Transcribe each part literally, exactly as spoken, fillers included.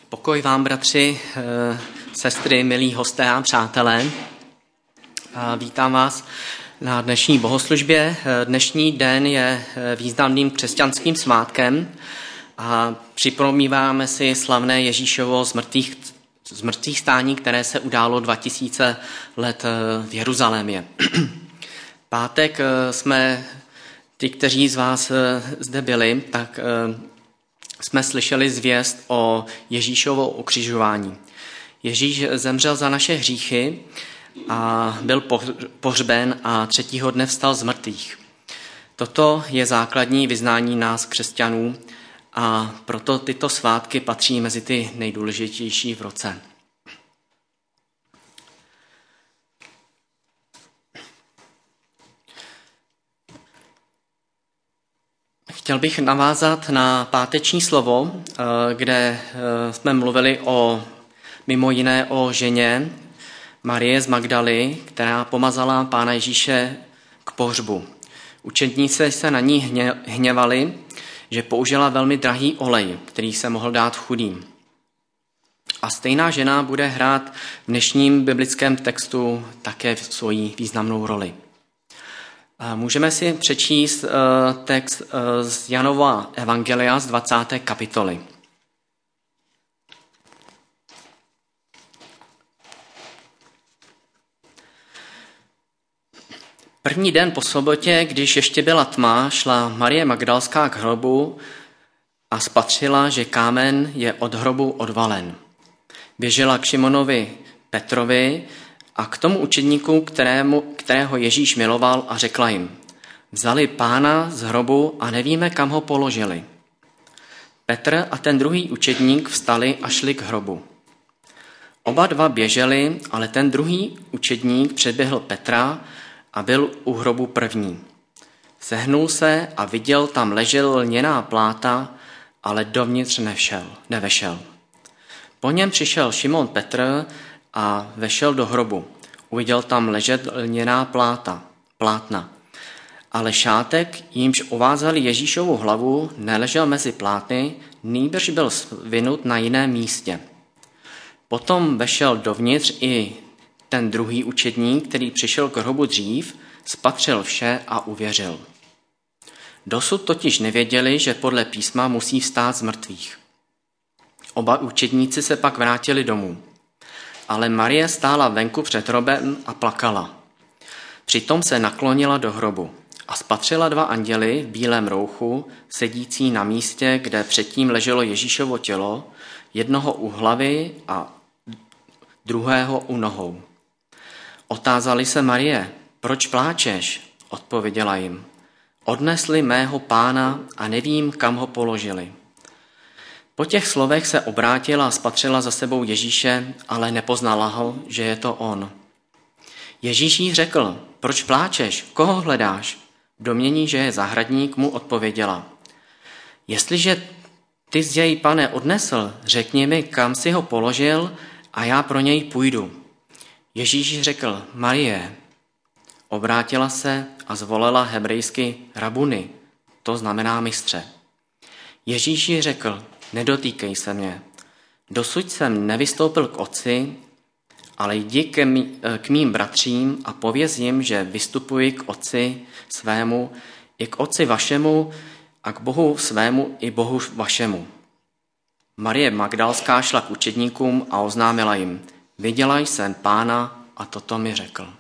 Pokoj vám, bratři, sestry, milí hosté a přátelé. Vítám vás na dnešní bohoslužbě. Dnešní den je významným křesťanským svátkem a připomínáme si slavné Ježíšovo zmrtvých, zmrtvých stání, které se událo dva tisíce let v Jeruzalémě. Pátek jsme, ti, kteří z vás zde byli, tak jsme slyšeli zvěst o Ježíšovo ukřižování. Ježíš zemřel za naše hříchy a byl pohřben a třetího dne vstal z mrtvých. Toto je základní vyznání nás, křesťanů, a proto tyto svátky patří mezi ty nejdůležitější v roce. Chtěl bych navázat na páteční slovo, kde jsme mluvili o, mimo jiné o ženě Marie z Magdaly, která pomazala Pána Ježíše k pohřbu. Učedníci se na ní hněvali, že použila velmi drahý olej, který se mohl dát chudým. A stejná žena bude hrát v dnešním biblickém textu také svoji významnou roli. Můžeme si přečíst text z Janova evangelia z dvacáté kapitoly. První den po sobotě, když ještě byla tma, šla Marie Magdalská k hrobu a spatřila, že kámen je od hrobu odvalen. Běžela k Šimonovi Petrovi a k tomu učedníku, kterému, kterého Ježíš miloval, a řekla jim: vzali Pána z hrobu a nevíme, kam ho položili. Petr a ten druhý učedník vstali a šli k hrobu. Oba dva běželi, ale ten druhý učedník předběhl Petra a byl u hrobu první. Sehnul se a viděl, tam ležel lněná pláta, ale dovnitř nevšel, nevešel. Po něm přišel Šimon Petr a vešel do hrobu. Uviděl tam ležet lněná pláta, plátna. Ale šátek, jímž uvázali Ježíšovu hlavu, neležel mezi plátny, nýbrž byl svinut na jiném místě. Potom vešel dovnitř i ten druhý učedník, který přišel k hrobu dřív, spatřil vše a uvěřil. Dosud totiž nevěděli, že podle písma musí vstát z mrtvých. Oba učedníci se pak vrátili domů. Ale Marie stála venku před hrobem a plakala. Přitom se naklonila do hrobu a spatřila dva anděly v bílém rouchu, sedící na místě, kde předtím leželo Ježíšovo tělo, jednoho u hlavy a druhého u nohou. Otázali se Marie: proč pláčeš? Odpověděla jim: odnesli mého Pána a nevím, kam ho položili. Po těch slovech se obrátila a spatřila za sebou Ježíše, ale nepoznala ho, že je to on. Ježíš jí řekl: proč pláčeš? Koho hledáš? V domnění, že je zahradník, mu odpověděla: jestliže ty jsi jej, Pane, odnesl, řekni mi, kam si ho položil, a já pro něj půjdu. Ježíš řekl: Marie. Obrátila se a zvolila hebrejsky rabuni, to znamená mistře. Ježíš jí řekl: nedotýkej se mě. Dosud jsem nevystoupil k otci, ale jdi ke mý, k mým bratřím a pověz jim, že vystupuji k otci svému i k otci vašemu a k Bohu svému i Bohu vašemu. Marie Magdalská šla k učedníkům a oznámila jim: viděla jsem Pána a toto mi řekl.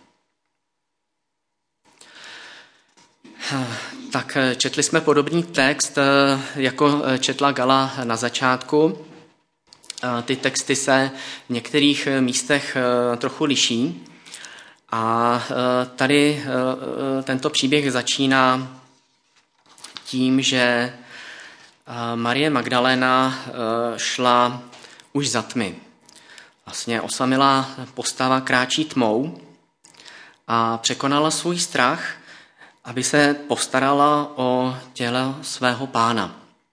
Tak četli jsme podobný text, jako četla Gala na začátku. Ty texty se v některých místech trochu liší. A tady tento příběh začíná tím, že Marie Magdaléna šla už za tmy. Vlastně osamělá postava kráčí tmou a překonala svůj strach, aby se postarala o tělo svého Pána.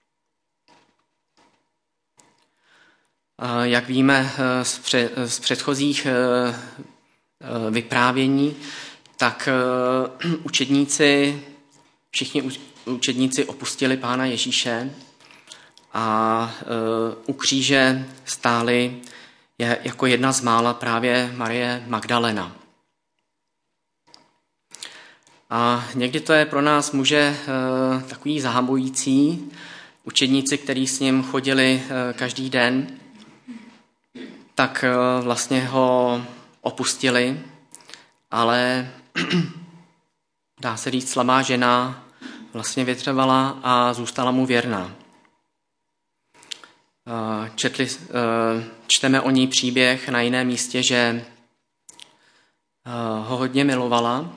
Jak víme z předchozích vyprávění, tak učedníci, všichni učedníci opustili Pána Ježíše a u kříže stály je jako jedna z mála právě Marie Magdalena. A někdy to je pro nás muže takový zahamující. Učedníci, kteří s ním chodili každý den, tak vlastně ho opustili, ale dá se říct, slabá žena vlastně vytrvala a zůstala mu věrná. Četli, čteme o ní příběh na jiném místě, že ho hodně milovala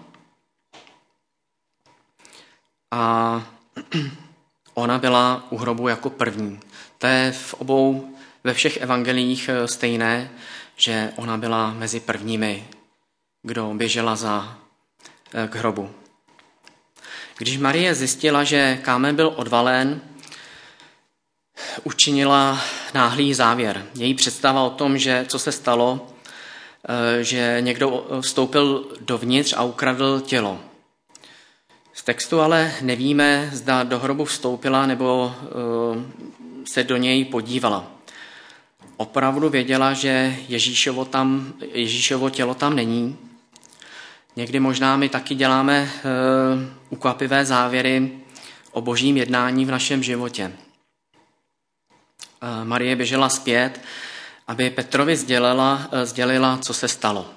a ona byla u hrobu jako první. To je v obou, ve všech evangelích stejné, že ona byla mezi prvními, kdo běžela za, k hrobu. Když Marie zjistila, že kámen byl odvalen, učinila náhlý závěr. Její představa o tom, že co se stalo, že někdo vstoupil dovnitř a ukradl tělo. Z textu ale nevíme, zda do hrobu vstoupila nebo se do něj podívala. Opravdu věděla, že Ježíšovo, tam, Ježíšovo tělo tam není. Někdy možná my taky děláme ukvapivé závěry o božím jednání v našem životě. Marie běžela zpět, aby Petrovi sdělila, sdělila, co se stalo.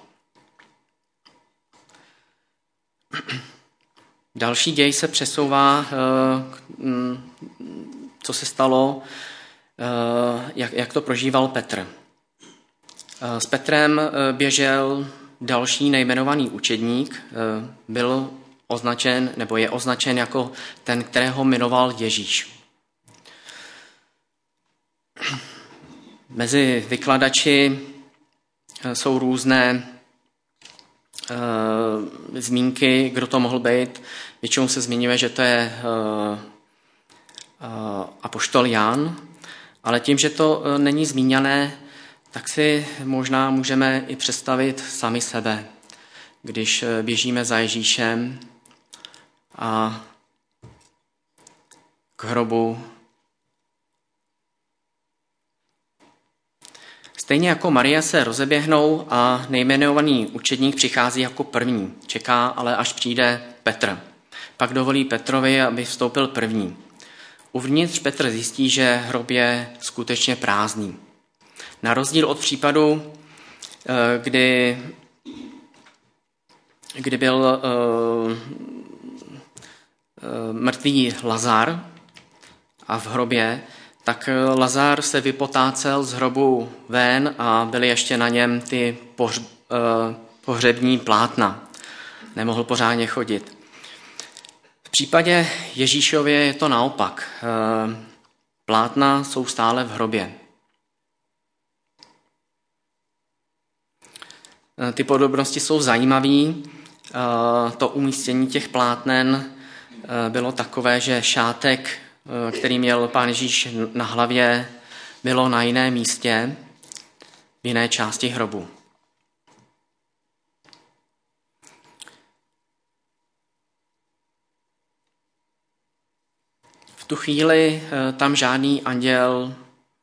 Další děj se přesouvá, co se stalo, jak, jak to prožíval Petr. S Petrem běžel další nejmenovaný učedník, byl označen, nebo je označen jako ten, kterého jmenoval Ježíš. Mezi vykladači jsou různé uh, zmínky, kdo to mohl být. Většinou se zmiňuje, že to je uh, uh, apoštol Jan, ale tím, že to uh, není zmíněné, tak si možná můžeme i představit sami sebe, když uh, běžíme za Ježíšem a k hrobu. Stejně jako Marie se rozeběhnou a nejmenovaný učedník přichází jako první. Čeká, ale až přijde Petr. Pak dovolí Petrovi, aby vstoupil první. Uvnitř Petr zjistí, že hrob je skutečně prázdný. Na rozdíl od případu, kdy, kdy byl uh, uh, mrtvý Lazar a v hrobě, tak Lazar se vypotácel z hrobu ven a byly ještě na něm ty pohř, eh, pohřební plátna. Nemohl pořádně chodit. V případě Ježíšově je to naopak. Eh, plátna jsou stále v hrobě. Eh, ty podobnosti jsou zajímavé. Eh, to umístění těch plátnen eh, bylo takové, že šátek, který měl Pán Ježíš na hlavě, bylo na jiném místě, v jiné části hrobu. V tu chvíli tam žádný anděl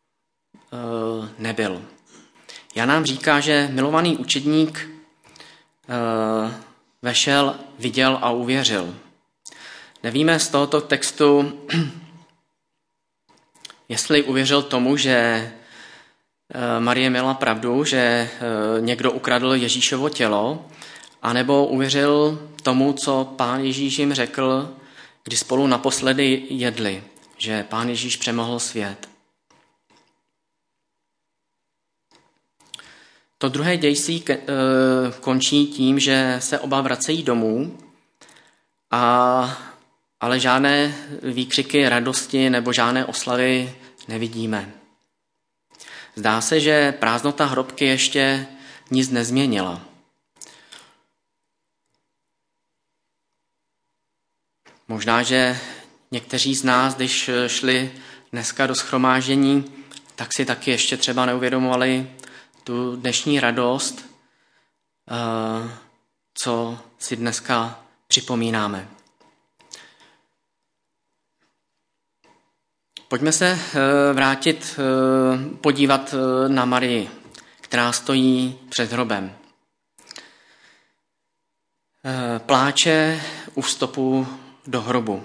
nebyl. Jan nám říká, že milovaný učedník vešel, viděl a uvěřil. Nevíme z tohoto textu, jestli uvěřil tomu, že Marie měla pravdu, že někdo ukradl Ježíšovo tělo, anebo uvěřil tomu, co Pán Ježíš jim řekl, když spolu naposledy jedli, že Pán Ježíš přemohl svět. To druhé dějství končí tím, že se oba vracejí domů, a ale žádné výkřiky radosti nebo žádné oslavy nevidíme. Zdá se, že prázdnota hrobky ještě nic nezměnila. Možná, že někteří z nás, když šli dneska do shromáždění, tak si taky ještě třeba neuvědomovali tu dnešní radost, co si dneska připomínáme. Pojďme se vrátit, podívat na Marii, která stojí před hrobem. Pláče u vstupu do hrobu.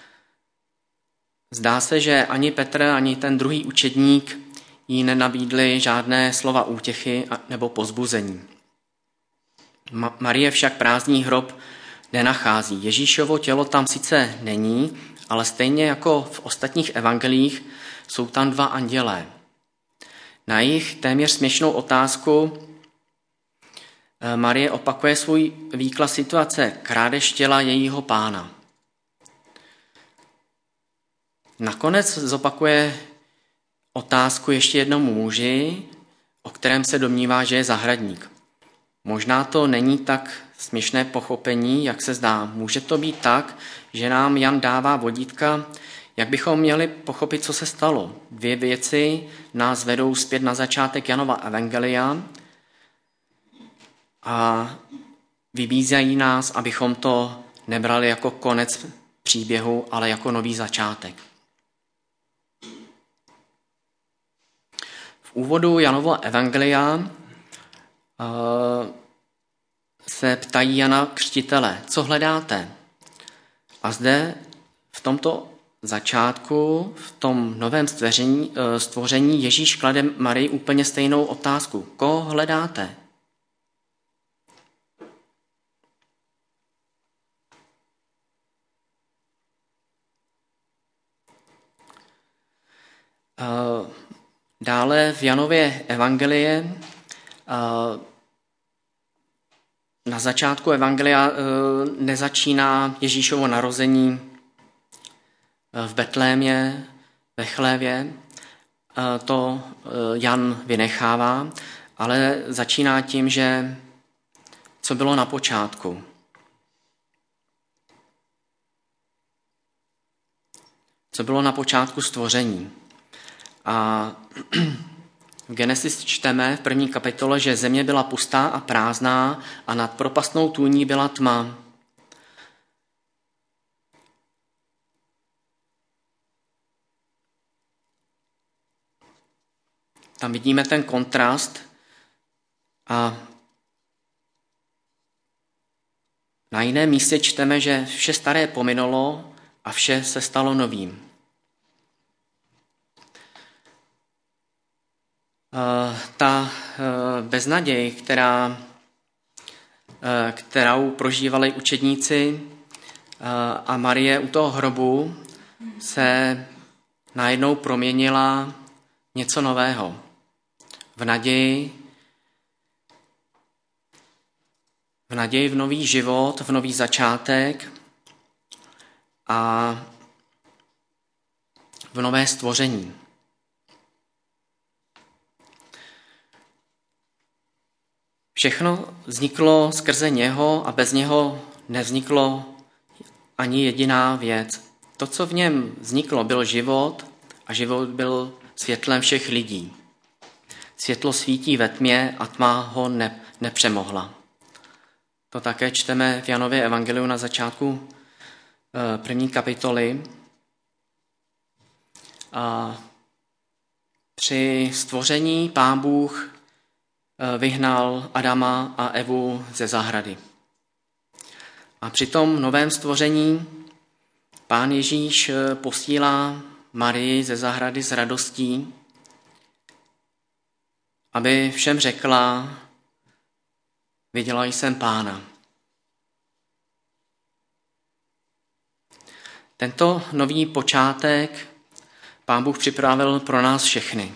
Zdá se, že ani Petr, ani ten druhý učedník jí nenabídli žádné slova útěchy nebo povzbuzení. Ma- Marie však prázdný hrob nenachází. Ježíšovo tělo tam sice není, ale stejně jako v ostatních evangelích jsou tam dva andělé. Na jejich téměř směšnou otázku Marie opakuje svůj výklad situace krádež těla jejího pána. Nakonec zopakuje otázku ještě jednomu muži, o kterém se domnívá, že je zahradník. Možná to není tak směšné pochopení, jak se zdá. Může to být tak, že nám Jan dává vodítka, jak bychom měli pochopit, co se stalo. Dvě věci nás vedou zpět na začátek Janova evangelia a vybízejí nás, abychom to nebrali jako konec příběhu, ale jako nový začátek. V úvodu Janova evangelia se ptají Jana Křtitele, co hledáte? A zde v tomto začátku, v tom novém stvoření, stvoření Ježíš klade Marii úplně stejnou otázku. Koho hledáte? Dále v Janově evangelie na začátku evangelia nezačíná Ježíšovo narození v Betlémě, ve chlévě. To Jan vynechává, ale začíná tím, že co bylo na počátku. Co bylo na počátku stvoření. A v Genesis čteme v první kapitole, že země byla pustá a prázdná a nad propastnou tůní byla tma. Tam vidíme ten kontrast a na jiném místě čteme, že vše staré pominulo a vše se stalo novým. Ta beznaděj, která, kterou prožívali učedníci a Marie u toho hrobu, se najednou proměnila něco nového. V naději, v naději v nový život, v nový začátek a v nové stvoření. Všechno vzniklo skrze něho a bez něho nevzniklo ani jediná věc. To, co v něm vzniklo, byl život a život byl světlem všech lidí. Světlo svítí ve tmě a tma ho ne, nepřemohla. To také čteme v Janově evangeliu na začátku první kapitoly. A při stvoření Pán Bůh vyhnal Adama a Evu ze zahrady. A při tom novém stvoření Pán Ježíš posílá Marii ze zahrady s radostí, aby všem řekla, viděla jsem Pána. Tento nový počátek Pán Bůh připravil pro nás všechny.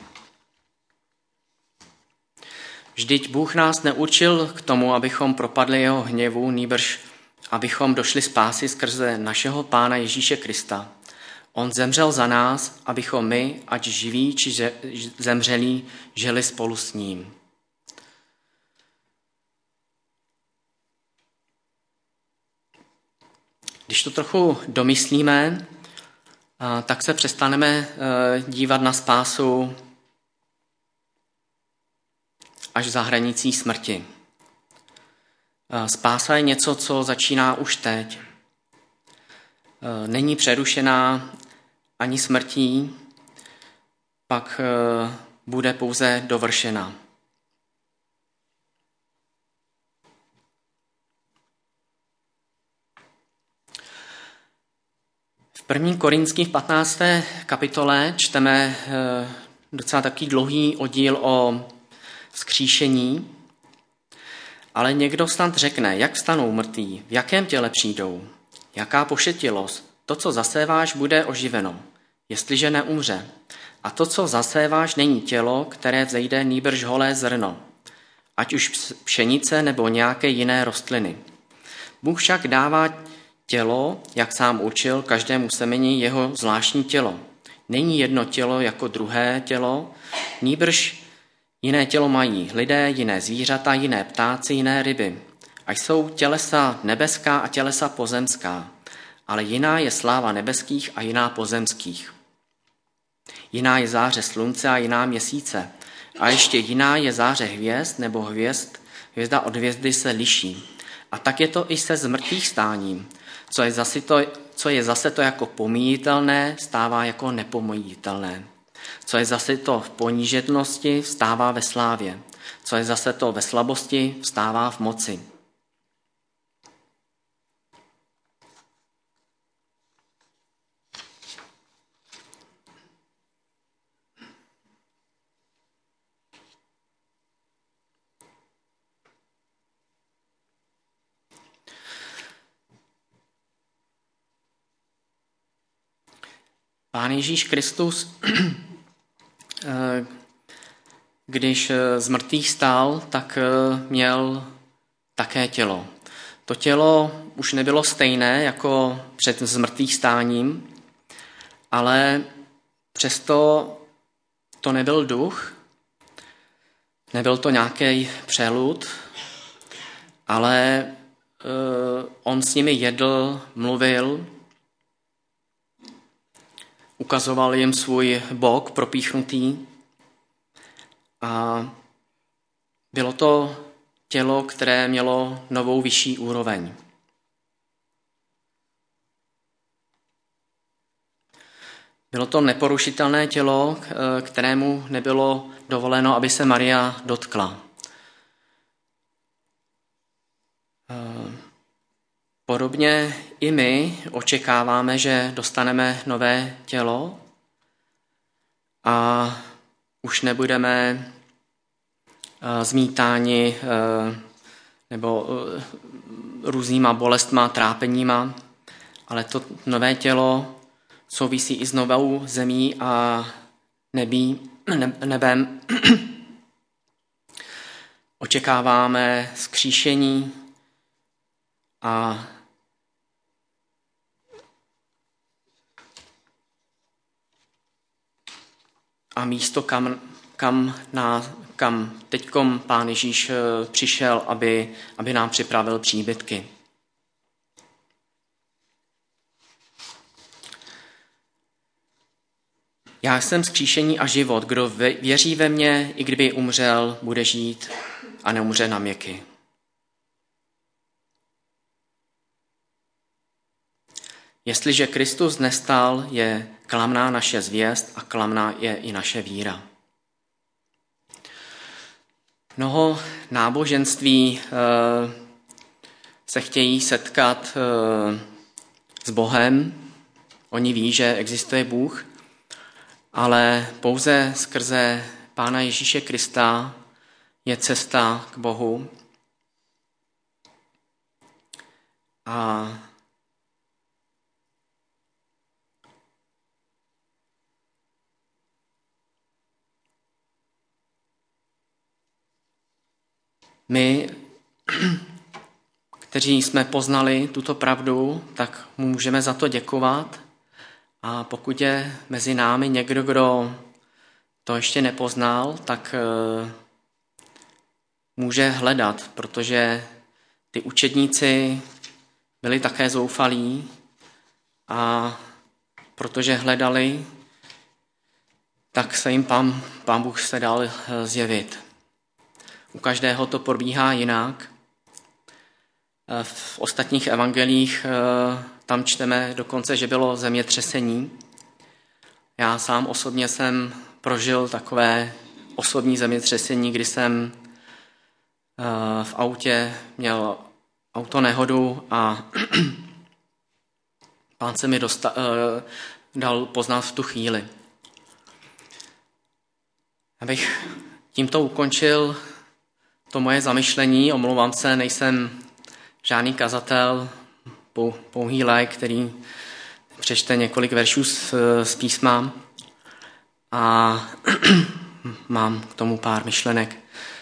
Vždyť Bůh nás neurčil k tomu, abychom propadli jeho hněvu, nýbrž abychom došli spásy skrze našeho Pána Ježíše Krista. On zemřel za nás, abychom my, ať živí či zemřelí, žili spolu s ním. Když to trochu domyslíme, tak se přestaneme dívat na spásu až za hranicí smrti. Spása je něco, co začíná už teď. Není přerušená ani smrtí, pak bude pouze dovršena. V první Korinských patnácté kapitole čteme docela takový dlouhý oddíl o vzkříšení, ale někdo snad řekne, jak vstanou mrtví, v jakém těle přijdou, jaká pošetilost, to, co zaséváš, bude oživeno, jestliže neumře. A to, co zaséváš, není tělo, které vzejde nýbrž holé zrno, ať už pšenice nebo nějaké jiné rostliny. Bůh však dává tělo, jak sám učil, každému semeni jeho zvláštní tělo. Není jedno tělo jako druhé tělo, nýbrž jiné tělo mají lidé, jiné zvířata, jiné ptáci, jiné ryby. A jsou tělesa nebeská a tělesa pozemská, ale jiná je sláva nebeských a jiná pozemských. Jiná je záře slunce a jiná měsíce. A ještě jiná je záře hvězd nebo hvězd, hvězda od hvězdy se liší. A tak je to i se zmrtvých stáním. Co je zase to, co je zase to jako pomíjitelné, stává jako nepomíjitelné. Co je zase to v ponížetnosti, stává ve slávě. Co je zase to ve slabosti, stává v moci. Pán Ježíš Kristus, když z mrtvých stál, tak měl také tělo. To tělo už nebylo stejné jako před zmrtvých stáním, ale přesto to nebyl duch, nebyl to nějaký přelud, ale on s nimi jedl, mluvil, ukazoval jim svůj bok propíchnutý a bylo to tělo, které mělo novou vyšší úroveň. Bylo to neporušitelné tělo, kterému nebylo dovoleno, aby se Maria dotkla. Podobně i my očekáváme, že dostaneme nové tělo a už nebudeme zmítáni nebo různýma bolestma, trápeníma, ale to nové tělo souvisí i s novou zemí a nebí, nebem. Očekáváme vzkříšení a A místo, kam, kam, na, kam teďkom Pán Ježíš přišel, aby, aby nám připravil příbytky. Já jsem vzkříšení a život. Kdo věří ve mě, i kdyby umřel, bude žít a neumře na věky. Jestliže Kristus nestal, je klamná naše zvěst a klamná je i naše víra. Mnoho náboženství se chtějí setkat s Bohem. Oni ví, že existuje Bůh, ale pouze skrze Pána Ježíše Krista je cesta k Bohu. A my, kteří jsme poznali tuto pravdu, tak mu můžeme za to děkovat. A pokud je mezi námi někdo, kdo to ještě nepoznal, tak může hledat, protože ty učedníci byli také zoufalí a protože hledali, tak se jim pán, pán Bůh se dal zjevit. U každého to probíhá jinak. V ostatních evangelích tam čteme dokonce, že bylo zemětřesení. Já sám osobně jsem prožil takové osobní zemětřesení, kdy jsem v autě měl autonehodu a Pán se mi dosta- dal poznat v tu chvíli. Abych tímto ukončil to moje zamyšlení, omlouvám se, nejsem žádný kazatel, pouhý laik, který přečte několik veršů z, z písma a mám k tomu pár myšlenek.